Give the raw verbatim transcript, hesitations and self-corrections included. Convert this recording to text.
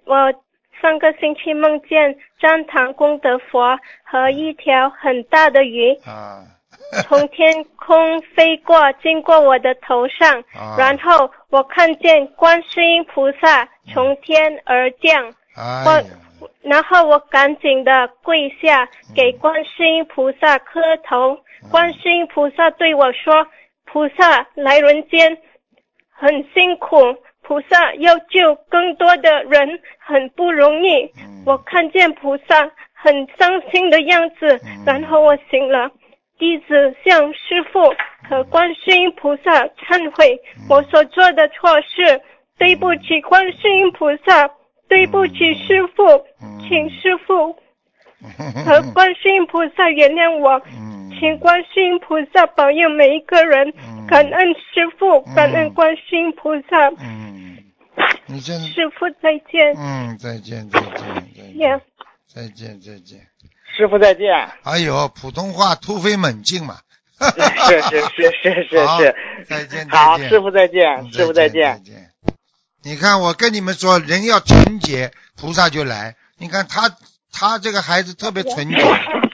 我上个星期梦见战堂功德佛和一条很大的鱼啊， 从天空飞过，经过我的头上， 啊然后我看见观世音菩萨从天而降， 哎呀， 然后我赶紧的跪下给观世音菩萨磕头，观世音菩萨对我说，菩萨来人间很辛苦，菩萨要救更多的人很不容易。 嗯我看见菩萨很伤心的样子， 嗯然后我醒了，弟子向师父和观世音菩萨忏悔我所做的错事，对不起观世音菩萨，对不起师父，请师父和观世音菩萨原谅我，请观世音菩萨保佑每一个人，感恩师父，感恩观世音菩萨。 嗯，你真师父再见。 嗯，再见再见再 Yeah 见再见再见。 师傅再见。 哎呦，普通话突飞猛进嘛。 是是是是是好是。 再见好， 再见师傅再见， 嗯师傅再再见再见。 见。你看我跟你们说，人要纯洁，菩萨就来。你看他他这个孩子特别纯洁。